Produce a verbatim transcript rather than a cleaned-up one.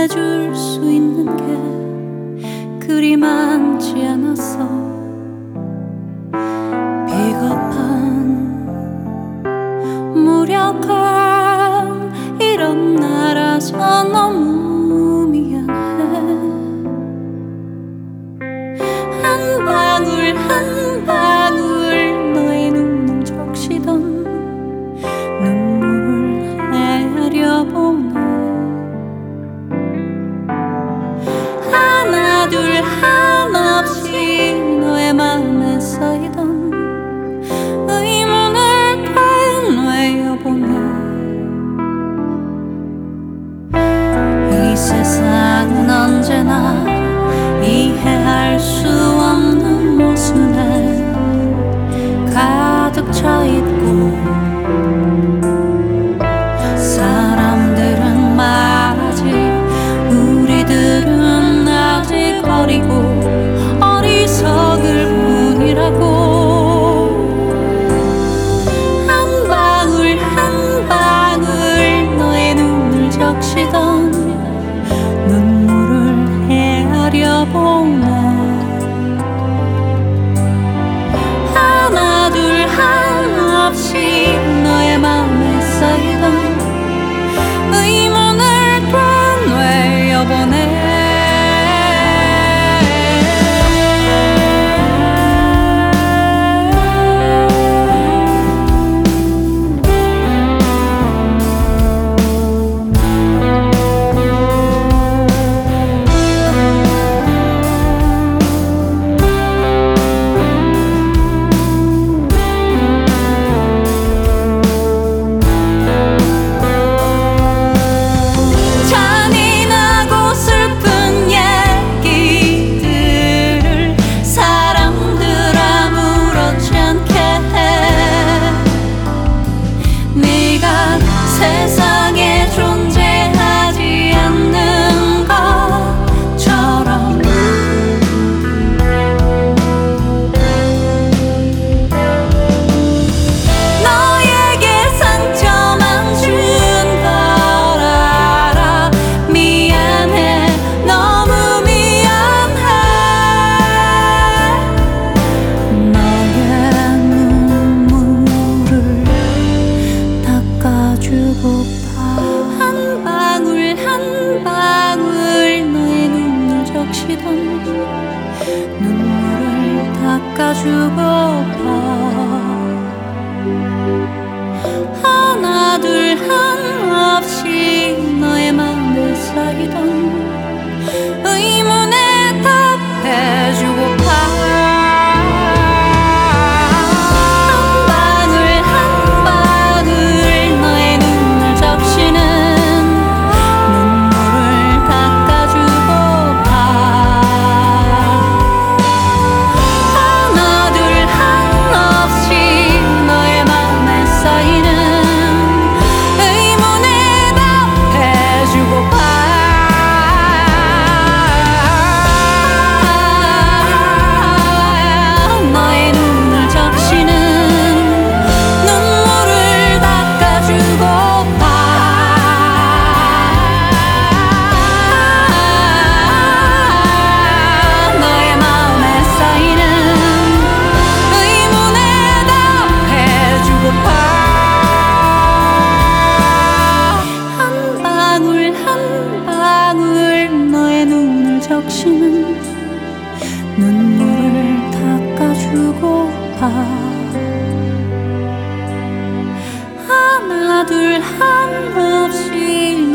보내줄 수 있는 게 그리 많지 않았어. 비겁한 무력한 이런 나라서 너무 미안해. 한 방울 한 방울 너의 눈을 적시던 눈물을 헤아려보네. 하나 둘 한없이 너의 마음에 쌓이던 의문을 되뇌어보네. 이 세상은 언제나 이해할 수 없는 모순에 가득 차있고, 사람들은 말하지 우리들은 아직 어리고 어리석을 뿐이라고. 한 방울 한 방울 너의 눈을 적시던 눈물을 헤아려보네. 하나 둘 한없이 너의 마음에 쌓이던 의문을 되뇌어보네. 세상에 존재하지 않는 것처럼 너에게 상처만 준 걸 알아. 미안해, 너무 미안해. 너의 눈물을 닦아주고 한 방울 한 방울 너의 눈을 적시던 눈물을 닦아주고파. 하나 둘 한없이 너의 마음에 쌓이던 의문에 답해주고파. 적시는 눈물을 닦아주고파. 하나 둘 한없이